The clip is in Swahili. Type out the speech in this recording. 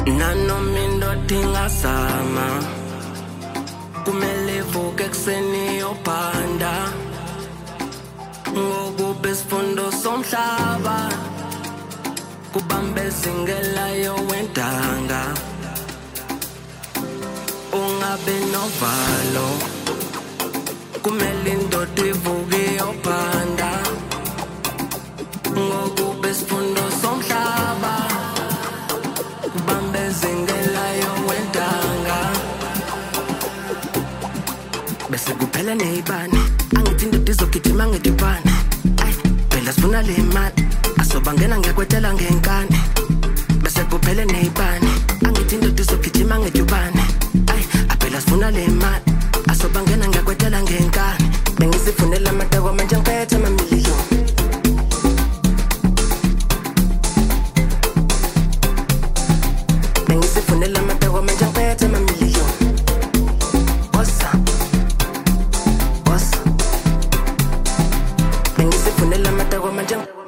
Nanoma indoda ingazama kumele ivuke ekuseni yophanda ngokube isifundo somhlaba kubambezingelayo wendanga ungabe novalo kumele indoda ivuke yophanda ngokube isifundo somhlaba kubambezingelayo wendanga bese kuphela neyibani angithi indoda izogijima ngedibane phela sifuna le mali asobangena ngiyakwetela ngenkani bese kuphela neyibani angithi indoda izogijima ngedibane phela sifuna le mali asobangena ngiyakwetela ngenkani bengizifunela amateko manje ngiphethe amamiliyoni bengizifunela amateko manje ngiphethe amamiliyoni bengizifunela amateko manje